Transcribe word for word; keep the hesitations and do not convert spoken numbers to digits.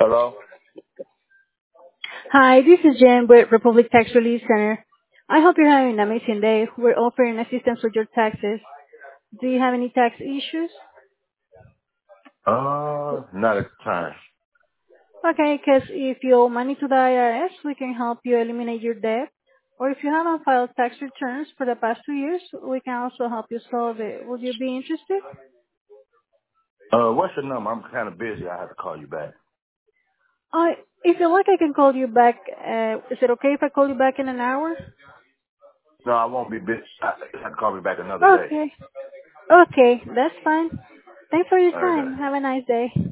Hello? Hi, this is Jen with Republic Tax Relief Center. I hope you're having an amazing day. We're offering assistance with your taxes. Do you have any tax issues? Uh, not at the time. Okay, because if you owe money to the I R S, we can help you eliminate your debt. Or if you haven't filed tax returns for the past two years, we can also help you solve it. Would you be interested? Uh, what's your number? I'm kind of busy. I have to call you back. Uh, if you like, I can call you back. Uh, is it okay if I call you back in an hour? No, I won't be busy. I you have to call me back another day. Okay. Okay, that's fine. Thanks for your All right, guys. time. Have a nice day.